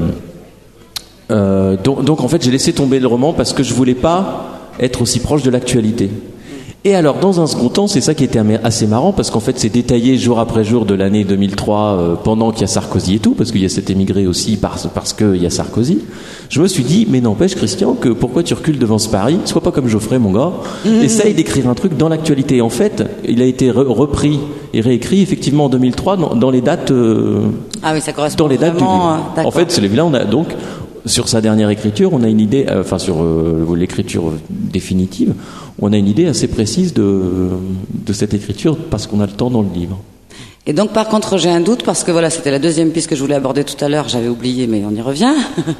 donc en fait j'ai laissé tomber le roman parce que je voulais pas être aussi proche de l'actualité. Et alors dans un second temps, c'est ça qui était assez marrant parce qu'en fait c'est détaillé jour après jour de l'année 2003 pendant qu'il y a Sarkozy et tout, parce qu'il y a cet émigré aussi parce qu'il y a Sarkozy. Je me suis dit, mais n'empêche Christian, que pourquoi tu recules devant ce Paris, sois pas comme Geoffrey mon gars, essaye d'écrire un truc dans l'actualité. Et en fait, il a été repris et réécrit effectivement en 2003 dans les dates
ah oui, ça correspond
dans les dates
vraiment,
du livre. En fait, c'est les vilains, donc sur sa dernière écriture, on a une idée, sur l'écriture définitive, on a une idée assez précise de cette écriture parce qu'on a le temps dans le livre.
Et donc, par contre, j'ai un doute parce que voilà, c'était la deuxième piste que je voulais aborder tout à l'heure. J'avais oublié, mais on y revient.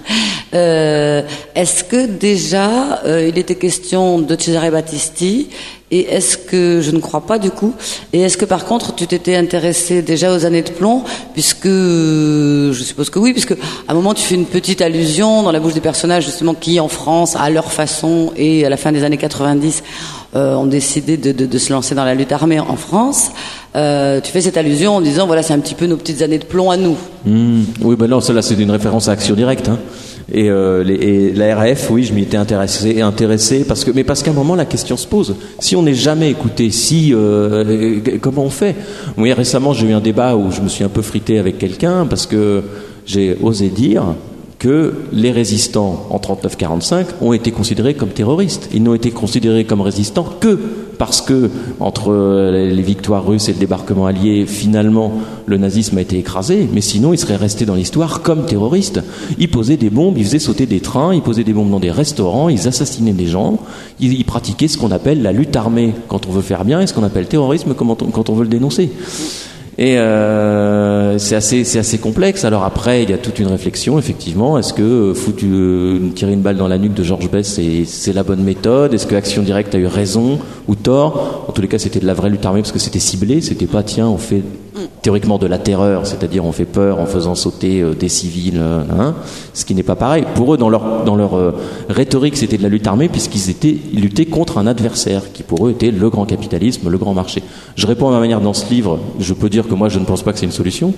Est-ce que déjà, il était question de Cesare Battisti? Et est-ce que, je ne crois pas du coup, et est-ce que par contre tu t'étais intéressé déjà aux années de plomb, puisque, je suppose que oui, puisque à un moment tu fais une petite allusion dans la bouche des personnages justement qui en France, à leur façon et à la fin des années 90, ont décidé de se lancer dans la lutte armée en France. Tu fais cette allusion en disant voilà, c'est un petit peu nos petites années de plomb à nous.
Oui, ben non, celle-là c'est une référence à Action Directe, hein. Et la RAF, oui, je m'y étais intéressé parce qu'à un moment la question se pose. Si on n'est jamais écouté, comment on fait? Oui, récemment j'ai eu un débat où je me suis un peu frité avec quelqu'un parce que j'ai osé dire que les résistants en 39-45 ont été considérés comme terroristes. Ils n'ont été considérés comme résistants que parce que, entre les victoires russes et le débarquement allié, finalement, le nazisme a été écrasé, mais sinon, ils seraient restés dans l'histoire comme terroristes. Ils posaient des bombes, ils faisaient sauter des trains, ils posaient des bombes dans des restaurants, ils assassinaient des gens, ils pratiquaient ce qu'on appelle la lutte armée quand on veut faire bien et ce qu'on appelle terrorisme quand on veut le dénoncer. Et c'est assez complexe. Alors après, il y a toute une réflexion, effectivement. Est-ce que tirer une balle dans la nuque de Georges Best, c'est la bonne méthode? Est-ce que Action Directe a eu raison ou tort? En tous les cas, c'était de la vraie lutte armée parce que c'était ciblé. C'était pas, tiens, on fait théoriquement de la terreur, c'est-à-dire on fait peur en faisant sauter des civils, ce qui n'est pas pareil. Pour eux, dans leur rhétorique, c'était de la lutte armée ils luttaient contre un adversaire qui pour eux était le grand capitalisme, le grand marché. Je réponds à ma manière dans ce livre. Je peux dire que moi je ne pense pas que c'est une solution,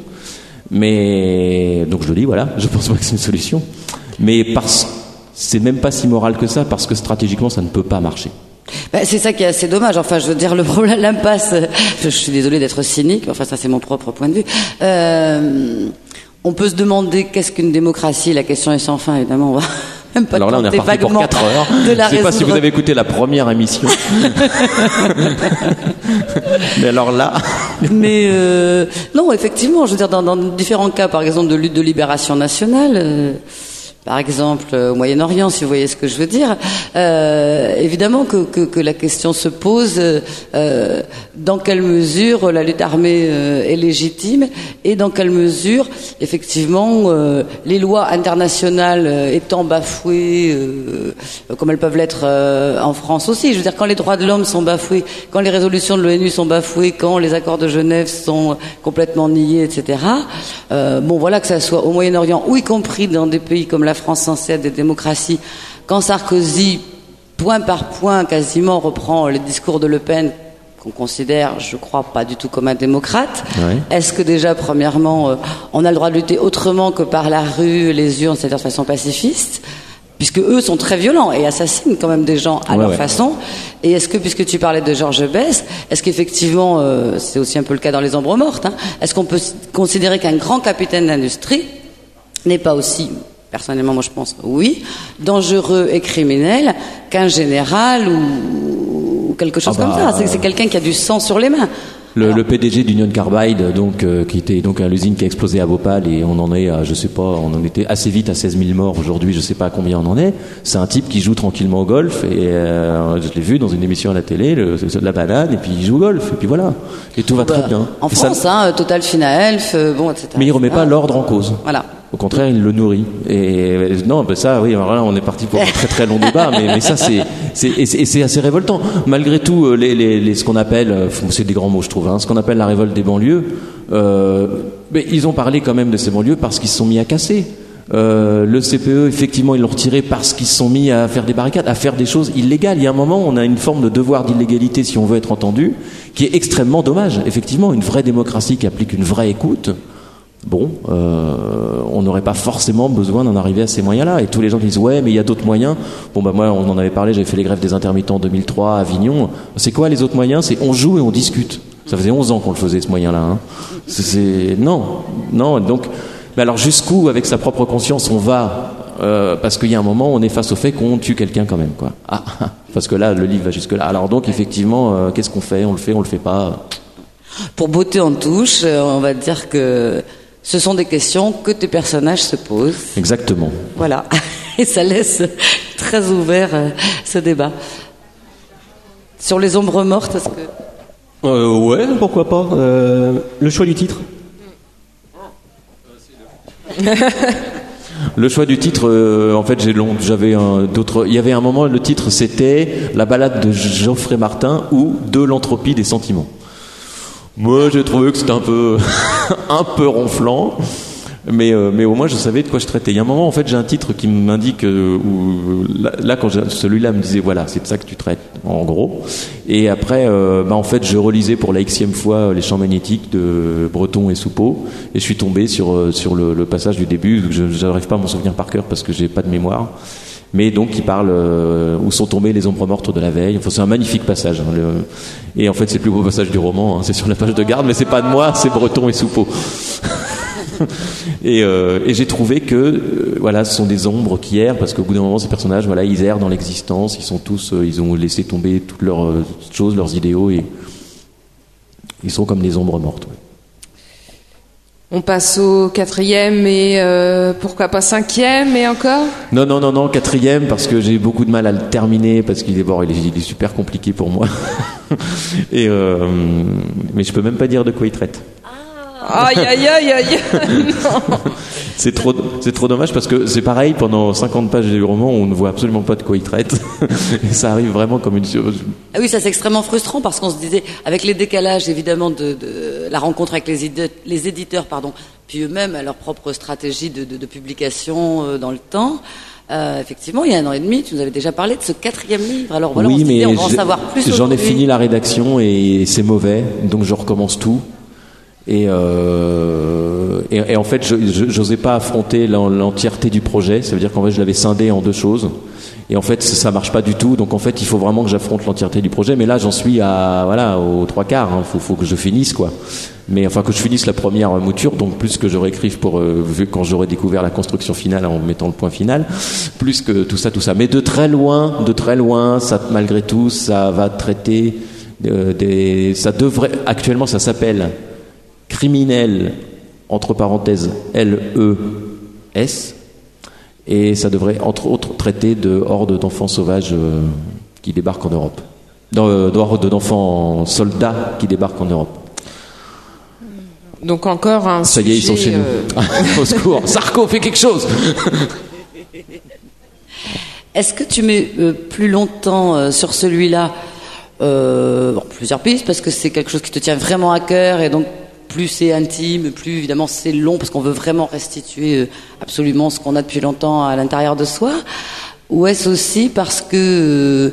mais donc je le dis, voilà, je pense pas que c'est une solution, mais c'est même pas si moral que ça parce que stratégiquement ça ne peut pas marcher.
C'est ça qui est assez dommage. Enfin, je veux dire, le problème, l'impasse. Je suis désolée d'être cynique. Enfin, ça c'est mon propre point de vue. On peut se demander qu'est-ce qu'une démocratie. La question est sans fin, évidemment. On va même pas.
Alors là, on est parti pour 4 heures. Je ne sais pas si vous avez écouté la première émission. Mais alors là.
Mais non, effectivement, je veux dire, dans différents cas, par exemple, de lutte de libération nationale. Par exemple, au Moyen-Orient, si vous voyez ce que je veux dire, évidemment que la question se pose dans quelle mesure la lutte armée est légitime et dans quelle mesure, effectivement, les lois internationales étant bafouées, comme elles peuvent l'être en France aussi. Je veux dire, quand les droits de l'homme sont bafoués, quand les résolutions de l'ONU sont bafouées, quand les accords de Genève sont complètement niés, etc. Bon, voilà, que ça soit au Moyen-Orient ou y compris dans des pays comme la France censée être des démocraties, quand Sarkozy, point par point, quasiment reprend les discours de Le Pen, qu'on considère, je crois, pas du tout comme un démocrate. Ouais. Est-ce que déjà, premièrement, on a le droit de lutter autrement que par la rue, les urnes, c'est-à-dire de façon pacifiste, puisque eux sont très violents et assassinent quand même des gens à leur façon. Et est-ce que, puisque tu parlais de Georges Best, est-ce qu'effectivement, c'est aussi un peu le cas dans Les Ombres mortes, est-ce qu'on peut considérer qu'un grand capitaine d'industrie n'est pas aussi, personnellement moi je pense oui, dangereux et criminel qu'un général ou quelque chose comme ça? C'est quelqu'un qui a du sang sur les mains.
Le PDG d'Union Carbide, donc, qui était donc à l'usine qui a explosé à Bhopal, et on en est à, je sais pas, on en était assez vite à 16 000 morts aujourd'hui, je sais pas à combien on en est. C'est un type qui joue tranquillement au golf, et je l'ai vu dans une émission à la télé, la banane, et puis il joue au golf, et puis voilà. Et tout va très bien.
En
et
France, Total Finaelf, bon, etc.
Mais il remet pas l'ordre en cause.
Voilà.
Au contraire, il le nourrit. Et non, ça, oui, alors là, on est parti pour un très très long débat, mais ça, c'est assez révoltant. Malgré tout, ce qu'on appelle, c'est des grands mots, je trouve, ce qu'on appelle la révolte des banlieues, mais ils ont parlé quand même de ces banlieues parce qu'ils se sont mis à casser. Le CPE, effectivement, ils l'ont retiré parce qu'ils se sont mis à faire des barricades, à faire des choses illégales. Il y a un moment, on a une forme de devoir d'illégalité, si on veut être entendu, qui est extrêmement dommage. Effectivement, une vraie démocratie qui applique une vraie écoute. Bon, on n'aurait pas forcément besoin d'en arriver à ces moyens-là. Et tous les gens disent ouais, mais il y a d'autres moyens. Bon, moi, on en avait parlé. J'avais fait les grèves des intermittents en 2003 à Avignon. C'est quoi les autres moyens? C'est on joue et on discute. Ça faisait 11 ans qu'on le faisait, ce moyen-là. Non. Donc, mais alors jusqu'où, avec sa propre conscience, on va parce qu'il y a un moment, on est face au fait qu'on tue quelqu'un quand même, quoi. Parce que là, le livre va jusque là. Alors donc, effectivement, qu'est-ce qu'on fait? On le fait pas.
Pour botter en touche, on va dire que Ce sont des questions que tes personnages se posent.
Exactement.
Voilà. Et ça laisse très ouvert ce débat. Sur les ombres mortes, est-ce que...
Ouais, pourquoi pas. Le choix du titre.
Le choix du titre, en fait, il y avait un moment, le titre c'était La balade de Geoffrey Martin ou De l'entropie des sentiments. Moi, j'ai trouvé que c'était un peu ronflant, mais au moins je savais de quoi je traitais. Il y a un moment, en fait, j'ai un titre qui m'indique quand celui-là me disait voilà, c'est de ça que tu traites, en gros. Et après, en fait, je relisais pour la xème fois Les Champs magnétiques de Breton et Soupeau, et je suis tombé sur le passage du début. Je n'arrive pas à m'en souvenir par cœur parce que j'ai pas de mémoire. Mais donc il parle où sont tombées les ombres mortes de la veille. Enfin, c'est un magnifique passage. Et en fait, c'est le plus beau passage du roman. C'est sur la page de garde, mais c'est pas de moi, c'est Breton et Soupeau. Et j'ai trouvé que ce sont des ombres qui errent, parce qu'au bout d'un moment, ces personnages, ils errent dans l'existence. Ils sont tous, ils ont laissé tomber toutes leurs choses, leurs idéaux, et ils sont comme des ombres mortes. Ouais.
On passe au 4e et pourquoi pas 5e et encore ?
Non, 4e parce que j'ai beaucoup de mal à le terminer parce qu'il est super compliqué pour moi. Mais je peux même pas dire de quoi il traite.
Aïe. Non.
C'est trop dommage parce que c'est pareil, pendant 50 pages du roman, on ne voit absolument pas de quoi il traite. Et ça arrive vraiment comme une...
Ah oui, ça c'est extrêmement frustrant parce qu'on se disait, avec les décalages évidemment de la rencontre avec les éditeurs, puis eux-mêmes à leur propre stratégie de publication dans le temps, effectivement, il y a 1 an et demi, tu nous avais déjà parlé de ce 4e livre. Alors voilà,
oui,
on va en savoir plus aujourd'hui.
J'en ai fini la rédaction et c'est mauvais, donc je recommence tout. Et en fait, j'osais pas affronter l'entièreté du projet. Ça veut dire qu'en fait, je l'avais scindé en 2 choses. Et en fait, ça marche pas du tout. Donc en fait, il faut vraiment que j'affronte l'entièreté du projet. Mais là, j'en suis aux 3/4. Faut que je finisse, quoi. Mais enfin, que je finisse la première mouture. Donc plus que je réécrive quand j'aurai découvert la construction finale en mettant le point final. Plus que tout ça. Mais de très loin, ça, malgré tout, ça va traiter actuellement, ça s'appelle Criminel, entre parenthèses, LES, et ça devrait entre autres traiter de hordes d'enfants sauvages qui débarquent en Europe, d'hordes d'enfants soldats qui débarquent en Europe.
Donc encore un
ça y est, ils sont chez nous. Au secours, Sarko, fais quelque chose.
Est-ce que tu mets plus longtemps sur celui-là, plusieurs pistes, parce que c'est quelque chose qui te tient vraiment à cœur, et donc plus c'est intime, plus évidemment c'est long, parce qu'on veut vraiment restituer absolument ce qu'on a depuis longtemps à l'intérieur de soi, ou est-ce aussi parce que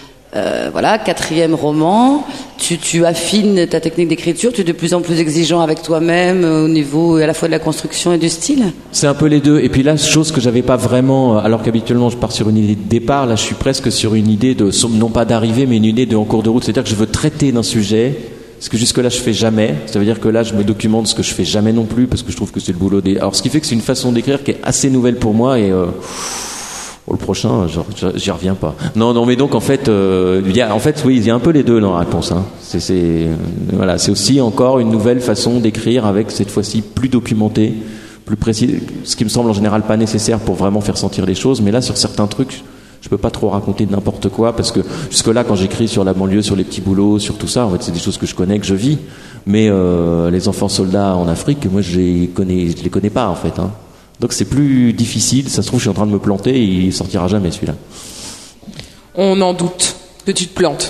4e roman, tu affines ta technique d'écriture, tu es de plus en plus exigeant avec toi-même au niveau à la fois de la construction et du style?
C'est un peu les deux. Et puis là, chose que j'avais pas vraiment, alors qu'habituellement je pars sur une idée de départ, là je suis presque sur une idée non pas d'arrivée, mais une idée en cours de route. C'est-à-dire que je veux traiter d'un sujet, ce que jusque-là je fais jamais. Ça veut dire que là je me documente, ce que je fais jamais non plus, parce que je trouve que c'est le boulot des... Alors ce qui fait que c'est une façon d'écrire qui est assez nouvelle pour moi, et le prochain, j'y reviens pas. Non, mais donc en fait, il y a un peu les deux dans la réponse. Hein. C'est aussi encore une nouvelle façon d'écrire, avec cette fois-ci plus documenté, plus précis, ce qui me semble en général pas nécessaire pour vraiment faire sentir les choses. Mais là, sur certains trucs, je peux pas trop raconter n'importe quoi, parce que jusque-là, quand j'écris sur la banlieue, sur les petits boulots, sur tout ça, en fait, c'est des choses que je connais, que je vis. Mais les enfants soldats en Afrique, moi, je les connais pas en fait. Hein. Donc c'est plus difficile. Ça se trouve, je suis en train de me planter et il sortira jamais celui-là.
On en doute que tu te plantes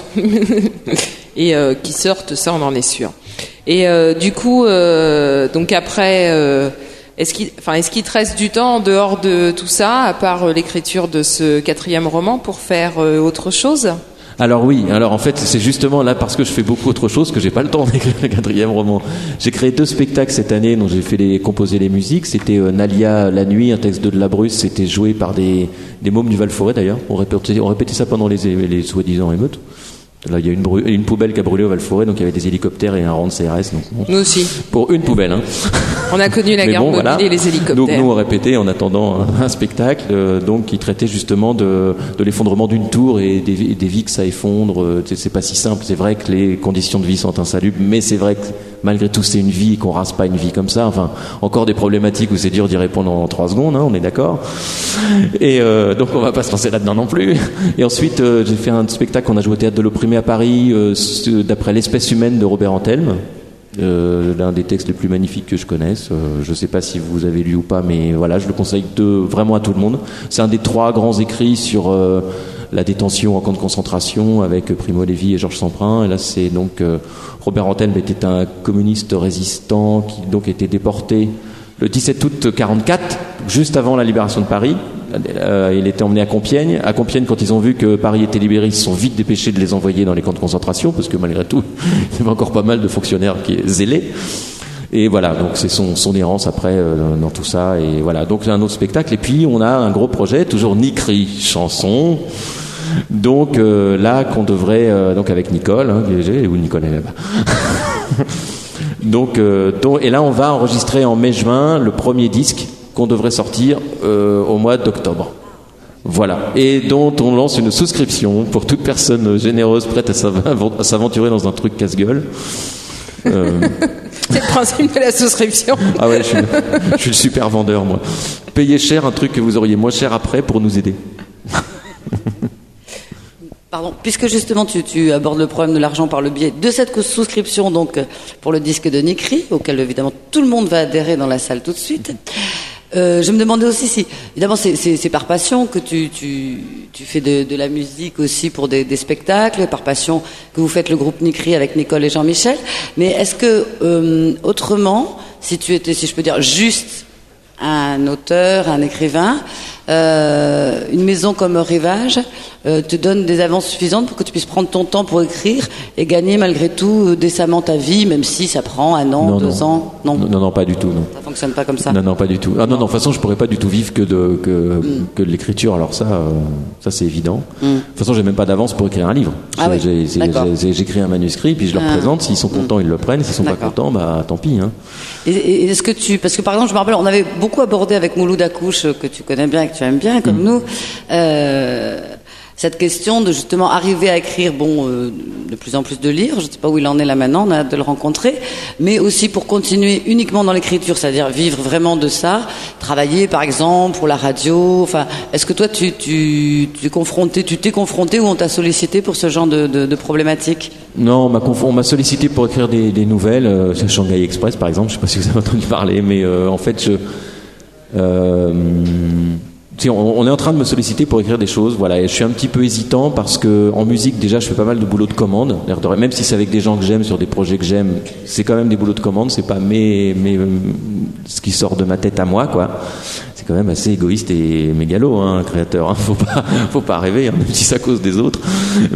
et qu'il sorte, ça, on en est sûr. Et du coup, donc après. Est-ce qu'il te reste du temps en dehors de tout ça, à part l'écriture de ce 4e roman, pour faire autre chose ?
Alors oui, en fait c'est justement là parce que je fais beaucoup autre chose que j'ai pas le temps d'écrire le 4e roman. J'ai créé 2 spectacles cette année dont j'ai fait composer les musiques. C'était Nalia la nuit, un texte de la Bruce, c'était joué par des mômes du Val-Forêt d'ailleurs. On répétait ça pendant les soi-disant émeutes. Là, il y a une poubelle qui a brûlé au Val-Forêt, donc il y avait des hélicoptères et un rang de CRS. Donc, bon,
nous aussi.
Pour une poubelle, hein.
On a connu la guerre mobile et les hélicoptères.
Donc nous on répétait en attendant un spectacle, donc qui traitait justement de l'effondrement d'une tour et des vies que ça effondre. C'est pas si simple. C'est vrai que les conditions de vie sont insalubres, mais c'est vrai que malgré tout c'est une vie et qu'on rase pas une vie comme ça. Enfin, encore des problématiques où c'est dur d'y répondre en 3 secondes, hein, on est d'accord. Et donc on va pas se lancer là-dedans non plus. Et ensuite j'ai fait un spectacle qu'on a joué au Théâtre de l'Opprimé à Paris d'après l'espèce humaine de Robert Antelme. L'un des textes les plus magnifiques que je connaisse. Je sais pas si vous avez lu ou pas, mais voilà, je le conseille vraiment à tout le monde. C'est un des 3 grands écrits sur la détention en camp de concentration avec Primo Levi et Georges Semprin. Et là, c'est donc Robert Antelme était un communiste résistant qui donc était déporté le 17 août 1944, juste avant la libération de Paris. Il était emmené à Compiègne. À Compiègne, quand ils ont vu que Paris était libéré, ils se sont vite dépêchés de les envoyer dans les camps de concentration, parce que malgré tout, il y avait encore pas mal de fonctionnaires qui zélés. Et voilà, donc c'est son errance après dans tout ça. Et voilà, donc c'est un autre spectacle. Et puis on a un gros projet, toujours Nicri chanson. Donc là qu'on devrait donc avec Nicole, hein, où Nicole est là-bas. donc et là on va enregistrer en mai-juin le premier disque qu'on devrait sortir au mois d'octobre. Voilà. Et dont on lance une souscription pour toute personne généreuse prête à s'aventurer dans un truc casse-gueule.
C'est le principe de la souscription.
Ah ouais, je suis le super vendeur, moi. Payez cher un truc que vous auriez moins cher après pour nous aider.
Pardon, puisque justement tu abordes le problème de l'argent par le biais de cette souscription, donc pour le disque de Nicri, auquel évidemment tout le monde va adhérer dans la salle tout de suite. Je me demandais aussi si, évidemment, c'est par passion que tu fais de la musique aussi pour des spectacles, par passion que vous faites le groupe Nicri avec Nicole et Jean-Michel. Mais est-ce que autrement, si tu étais, si je peux dire, juste un auteur, un écrivain, une maison comme Rivage te donne des avances suffisantes pour que tu puisses prendre ton temps pour écrire et gagner malgré tout décemment ta vie, même si ça prend 1 an, 2 ans?
Non, pas du tout, non.
Ça fonctionne pas comme ça?
Non, pas du tout. Ah non, de toute façon, je pourrais pas du tout vivre que de l'écriture. Alors ça c'est évident. De toute façon, j'ai même pas d'avance pour écrire un livre.
Ah oui,
j'écris un manuscrit, puis je leur présente. S'ils sont contents, ils le prennent. S'ils sont pas contents, bah tant pis. Hein.
Et est-ce que parce que par exemple, je me rappelle, on avait beaucoup abordé avec Mouloud Akouche, que tu connais bien et que tu aimes bien, comme nous, cette question de justement arriver à écrire, de plus en plus de livres. Je ne sais pas où il en est là maintenant, on a hâte de le rencontrer, mais aussi pour continuer uniquement dans l'écriture, c'est-à-dire vivre vraiment de ça, travailler par exemple pour la radio. Enfin, est-ce que toi tu t'es confronté ou on t'a sollicité pour ce genre de problématiques?
Non, on m'a sollicité pour écrire des nouvelles, Shanghai Express par exemple. Je ne sais pas si vous avez entendu parler, mais en fait on est en train de me solliciter pour écrire des choses, voilà, et je suis un petit peu hésitant parce que en musique déjà je fais pas mal de boulot de commande, même si c'est avec des gens que j'aime sur des projets que j'aime, c'est quand même des boulots de commande, c'est pas ce qui sort de ma tête à moi, quoi. C'est quand même assez égoïste et mégalo, hein, un créateur, hein. Faut pas rêver, hein, même si ça cause des autres,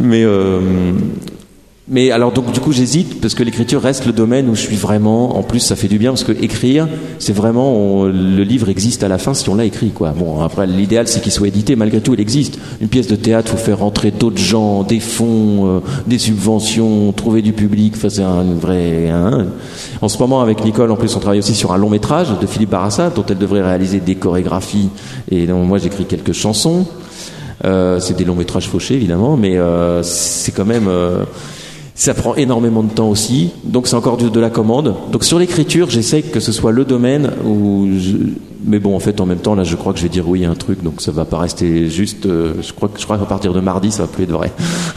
mais alors donc du coup j'hésite parce que l'écriture reste le domaine où je suis vraiment, en plus ça fait du bien parce que écrire c'est vraiment le livre existe à la fin si on l'a écrit, quoi. Bon, après l'idéal c'est qu'il soit édité, malgré tout il existe. Une pièce de théâtre, faut faire rentrer d'autres gens, des fonds, des subventions, trouver du public, enfin c'est un vrai En ce moment avec Nicole en plus on travaille aussi sur un long métrage de Philippe Barassa dont elle devrait réaliser des chorégraphies et donc moi j'écris quelques chansons. C'est des longs métrages fauchés évidemment, mais c'est quand même ça prend énormément de temps aussi, donc c'est encore de la commande. Donc sur l'écriture, j'essaie que ce soit le domaine mais bon, en fait, en même temps, là, je crois que je vais dire oui à un truc, donc ça va pas rester juste. Je crois qu'à partir de mardi, ça va plus être vrai.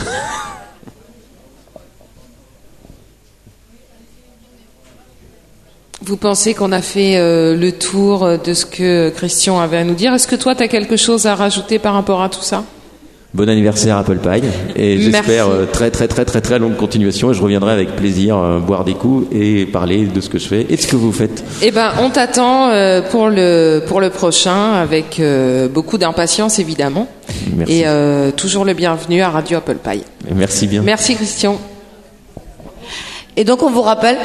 Vous pensez qu'on a fait le tour de ce que Christian avait à nous dire? Est-ce que toi, tu as quelque chose à rajouter par rapport à tout ça?
Bon anniversaire Apple Pie et j'espère très longue continuation et je reviendrai avec plaisir boire des coups et parler de ce que je fais et de ce que vous faites.
Eh ben on t'attend pour le prochain avec beaucoup d'impatience évidemment.
Merci.
Et toujours le bienvenu à Radio Apple Pie.
Merci bien.
Merci Christian.
Et donc on vous rappelle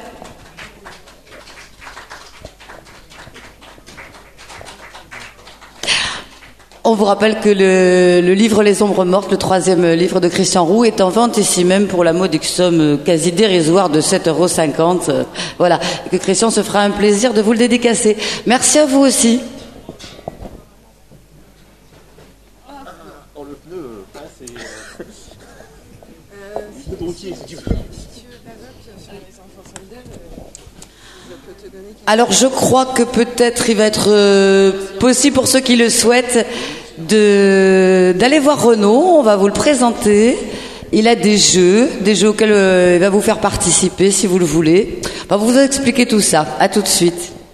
que le livre Les Ombres Mortes, le 3e livre de Christian Roux, est en vente ici même pour la modique somme quasi dérisoire de 7,50 €. Voilà. Et que Christian se fera un plaisir de vous le dédicacer. Merci à vous aussi.
Le pneu, c'est le droutier, si tu veux. Si tu veux pas sur les enfants soldats.
Alors je crois que peut-être il va être possible pour ceux qui le souhaitent d'aller voir Renaud. On va vous le présenter. Il a des jeux auxquels il va vous faire participer si vous le voulez. On va vous expliquer tout ça. À tout de suite.